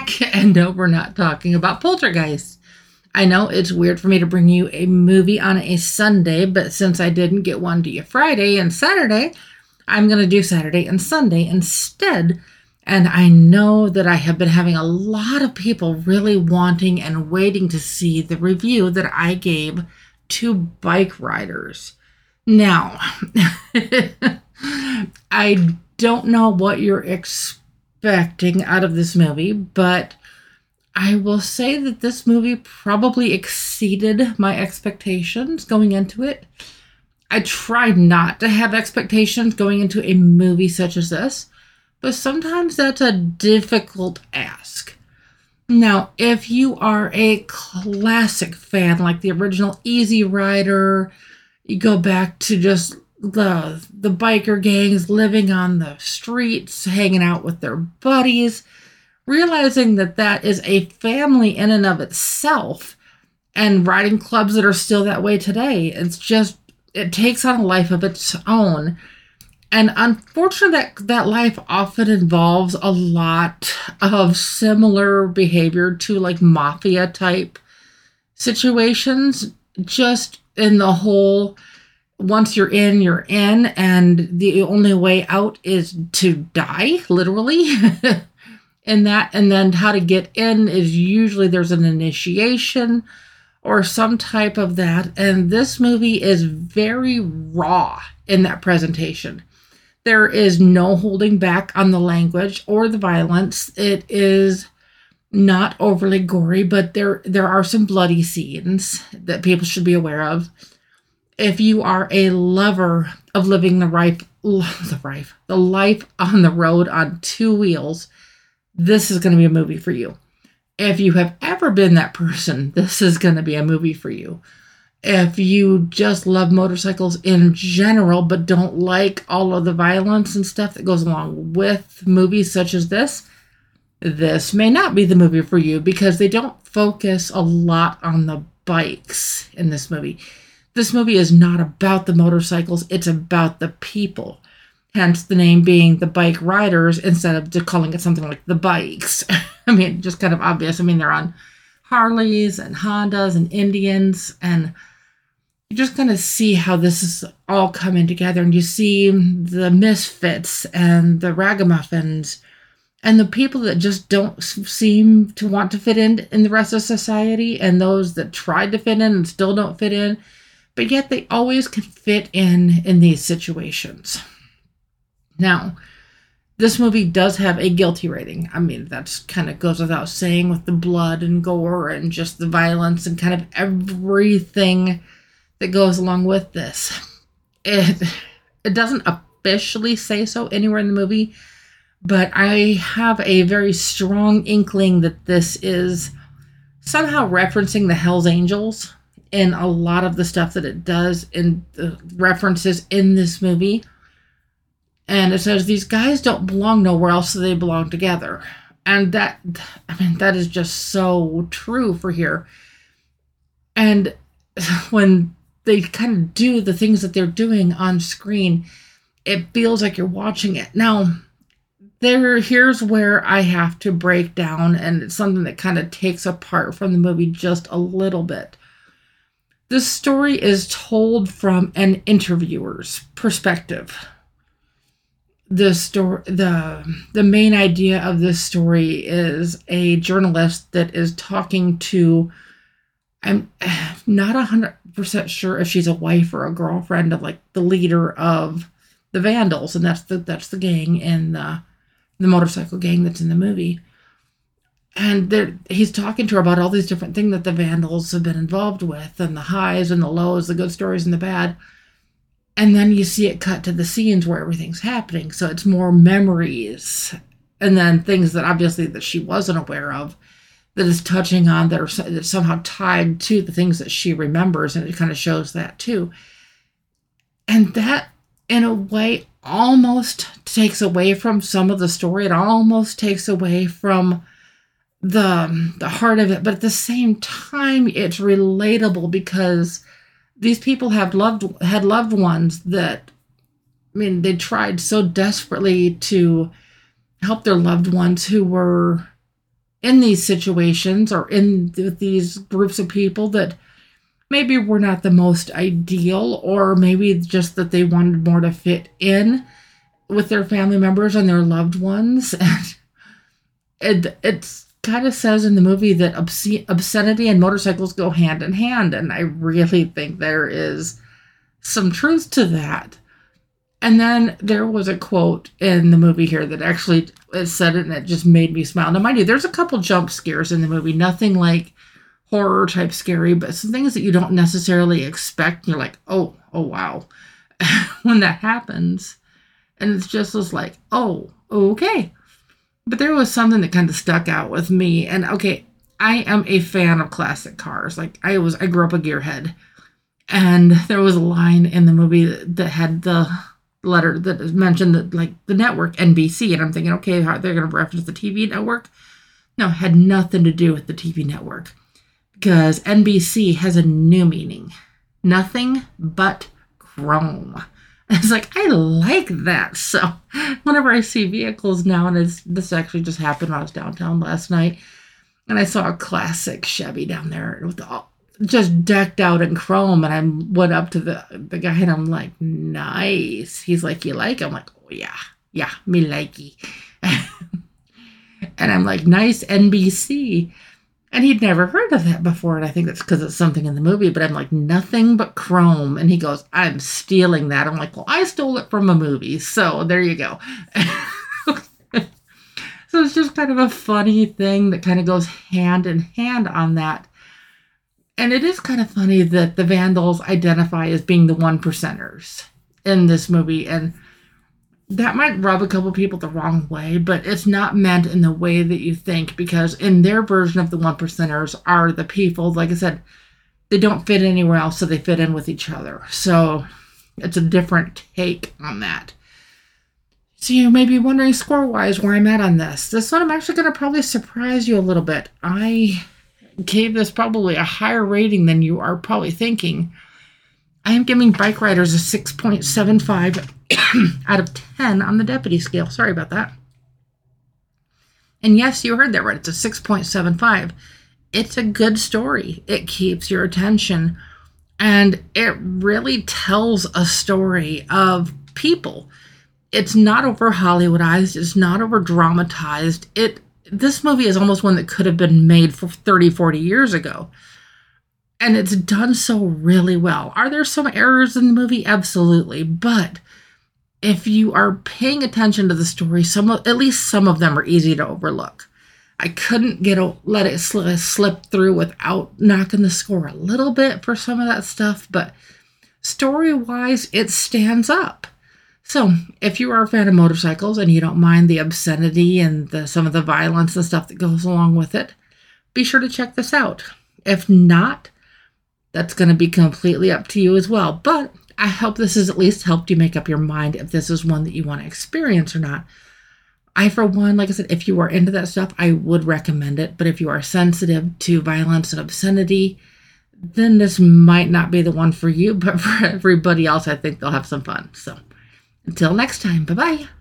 back, and no, we're not talking about Poltergeist. I know it's weird for me to bring you a movie on a Sunday, but since I didn't get one to you Friday and Saturday, I'm going to do Saturday and Sunday instead. And I know that I have been having a lot of people really wanting and waiting to see the review that I gave to Bike Riders. Now, I don't know what you're expecting out of this movie, but I will say that this movie probably exceeded my expectations going into it. I try not to have expectations going into a movie such as this, but sometimes that's a difficult ask. Now, if you are a classic fan, like the original Easy Rider, you go back to just the biker gangs living on the streets, hanging out with their buddies, realizing that that is a family in and of itself, and riding clubs that are still that way today. It takes on a life of its own. And unfortunately, that life often involves a lot of similar behavior to like mafia type situations, just in the whole, once you're in, and the only way out is to die, literally. And then how to get in is usually there's an initiation or some type of that. And this movie is very raw in that presentation. There is no holding back on the language or the violence. It is not overly gory, but there are some bloody scenes that people should be aware of. If you are a lover of living the life on the road on two wheels, this is going to be a movie for you. If you have ever been that person, this is going to be a movie for you. If you just love motorcycles in general, but don't like all of the violence and stuff that goes along with movies such as this may not be the movie for you, because they don't focus a lot on the bikes in this movie. This movie is not about the motorcycles, it's about the people. Hence the name being the Bike Riders instead of calling it something like the Bikes. I mean, just kind of obvious. I mean, they're on Harleys and Hondas and Indians, and you just kind of see how this is all coming together, and you see the misfits and the ragamuffins and the people that just don't seem to want to fit in the rest of society, and those that tried to fit in and still don't fit in, but yet they always can fit in these situations. Now, this movie does have a guilty rating. I mean, that's kind of goes without saying, with the blood and gore and just the violence and kind of everything that goes along with this. It doesn't officially say so anywhere in the movie, but I have a very strong inkling that this is somehow referencing the Hells Angels in a lot of the stuff that it does in the references in this movie. And it says these guys don't belong nowhere else, so they belong together. And that is just so true for here. And when they kind of do the things that they're doing on screen, it feels like you're watching it. Now, here's where I have to break down, and it's something that kind of takes apart from the movie just a little bit. The story is told from an interviewer's perspective. The main idea of this story is a journalist that is talking to, I'm not 100% sure if she's a wife or a girlfriend of like the leader of the Vandals, and that's the gang in the motorcycle gang that's in the movie. And he's talking to her about all these different things that the Vandals have been involved with, and the highs and the lows, the good stories and the bad. And then you see it cut to the scenes where everything's happening. So it's more memories, and then things that obviously that she wasn't aware of, that is touching on, that are that's somehow tied to the things that she remembers. And it kind of shows that too. And that, in a way, almost takes away from some of the story. It almost takes away from the heart of it. But at the same time, it's relatable, because these people had loved ones that, I mean, they tried so desperately to help their loved ones who were in these situations or in these groups of people that maybe were not the most ideal, or maybe just that they wanted more to fit in with their family members and their loved ones. And it's kind of says in the movie that obscenity and motorcycles go hand in hand. And I really think there is some truth to that. And then there was a quote in the movie here that actually said it, and it just made me smile. Now, mind you, there's a couple jump scares in the movie, nothing like horror type scary, but some things that you don't necessarily expect. And you're like, oh wow, when that happens. And it's just was like, oh, okay. But there was something that kind of stuck out with me. And okay, I am a fan of classic cars. Like I grew up a gearhead. And there was a line in the movie that had the letter that mentioned that, like, the network NBC. And I'm thinking, okay, how they're going to reference the TV network? No, it had nothing to do with the TV network. Because NBC has a new meaning. Nothing but chrome. It's like, I like that. So whenever I see vehicles now, and this actually just happened when I was downtown last night, and I saw a classic Chevy down there with all just decked out in chrome, and I went up to the guy, and I'm like, nice. He's like, you like it? I'm like, oh yeah, me likey. And I'm like, nice NBC. And he'd never heard of that before, and I think that's because it's something in the movie, but I'm like, nothing but chrome. And he goes, I'm stealing that. I'm like, well, I stole it from a movie, so there you go. So it's just kind of a funny thing that kind of goes hand in hand on that. And it is kind of funny that the Vandals identify as being the one percenters in this movie, and that might rub a couple people the wrong way, but it's not meant in the way that you think, because in their version of the one percenters are the people, like I said, they don't fit anywhere else, so they fit in with each other. So it's a different take on that. So you may be wondering score-wise where I'm at on this. This one I'm actually going to probably surprise you a little bit. I gave this probably a higher rating than you are probably thinking. I am giving Bike Riders a 6.75 out of 10 on the deputy scale. Sorry about that. And yes, you heard that right. It's a 6.75. It's a good story. It keeps your attention. And it really tells a story of people. It's not over Hollywoodized. It's not over dramatized. This movie is almost one that could have been made for 30, 40 years ago. And it's done so really well. Are there some errors in the movie? Absolutely. But if you are paying attention to the story, at least some of them are easy to overlook. I couldn't let it slip through without knocking the score a little bit for some of that stuff. But story-wise, it stands up. So if you are a fan of motorcycles and you don't mind the obscenity and some of the violence and stuff that goes along with it, be sure to check this out. If not, that's going to be completely up to you as well. But I hope this has at least helped you make up your mind if this is one that you want to experience or not. I, for one, like I said, if you are into that stuff, I would recommend it. But if you are sensitive to violence and obscenity, then this might not be the one for you. But for everybody else, I think they'll have some fun. So until next time, bye-bye.